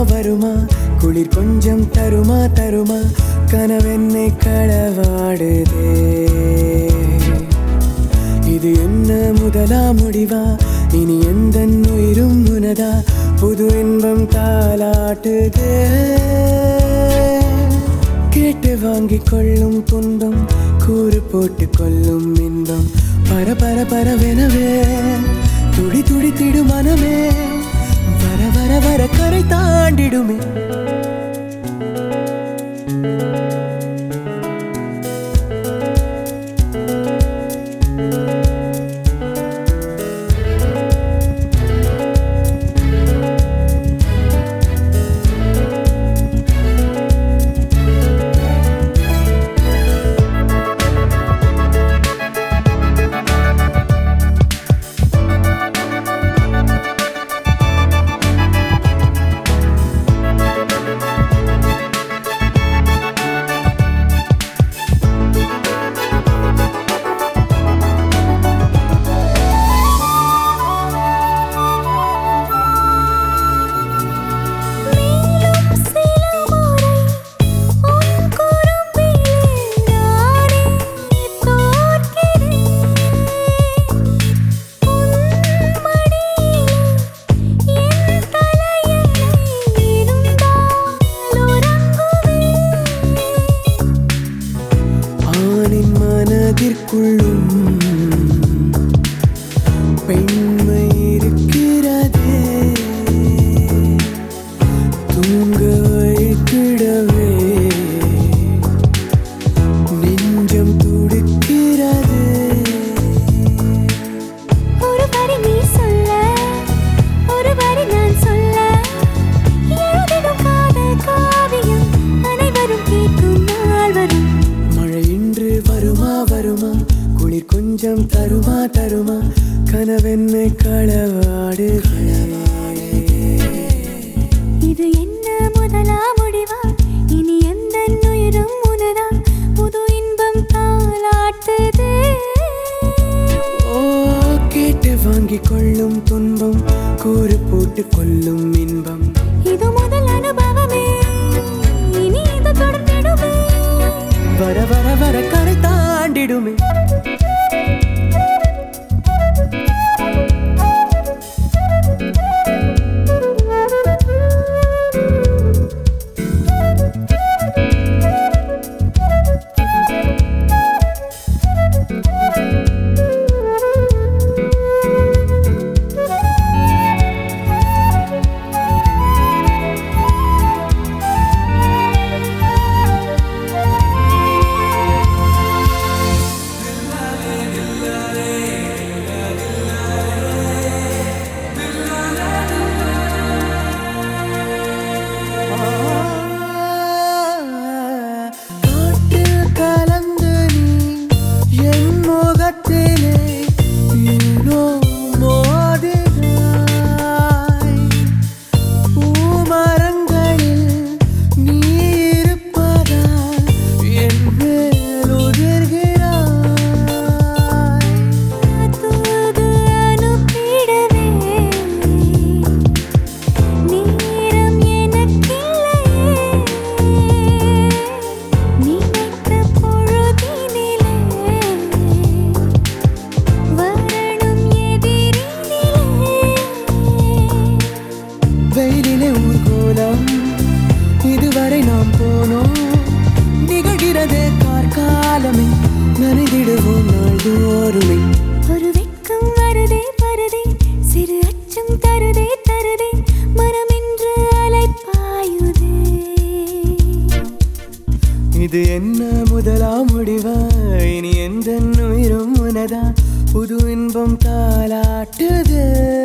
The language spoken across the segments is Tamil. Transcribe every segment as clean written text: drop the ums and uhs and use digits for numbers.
வருமா குளிர் கொஞ்சம் தருமா தருமா கனவென்னை களவாடுதே இது என்ன முதலா முடிவா இனி எந்தன் உயிரும் உனதா புது இன்பம் தாலாட்டுதே கேட்டு வாங்கிக் கொள்ளும் துன்பம் கூறு போட்டு கொள்ளும் இன்பம் பர பர பரவெனவே துடி துடித்திடு மனமே வர வர வர கரை தாண்டிடுமே மனதிற்குள்ளும் பெண்மை இருக்கிறதே தூங்க வைத்திடவே நெஞ்சம் துடிக்கிறதே ஒரு வரி நீ சொல்ல ஒரு வரி நான் சொல்ல எழுதிடும் காதல் காவியம் அனைவரும் கேட்கும் நாள் வரும் மழை இன்று வருமா வருமா குளிர் கொஞ்சம் தருமா தருமா கனவென்னை களவாடுதே இது என்ன முதலா முடிவா இனி எந்தன் உயிரும் உனதா புது இன்பம் தாலாட்டுதே ஓ கேட்டு வாங்கிக் கொள்ளும் துன்பம் கூறு போட்டு கொள்ளும் இன்பம் இது முதல் அனுபவமே இனி இது தொடர்ந்திடுமே வர வர வர கரை தாண்டிடுமே வெயிலிலே ஊர்கோலம் இதுவரை நாம் போனோம் நிகழ்கிறதே கார்காலமே நனைந்திடுவோம் நாள்தோறுமே ஒரு வெட்கம் வருதே வருதே சிறு அச்சம் தருதே தருதே மனம் என்று அலைப்பாயுதே இது என்ன முதலா முடிவா இனி எந்தன் உயிரும் உனதா புது இன்பம் தாலாட்டுதே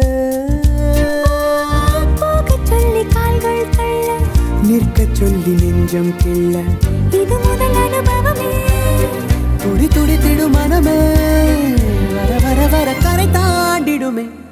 சொல்லி கால்கள் தள்ள நிற்கச் சொல்லி நெஞ்சம் கிள்ள இது முதல் அனுபவமே துடி துடித்திடும் மனமே வர வர வர கரை தாண்டிடுமே